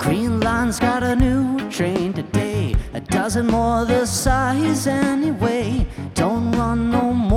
Green Line's got a new train today, a dozen more the size anyway. Don't run no more.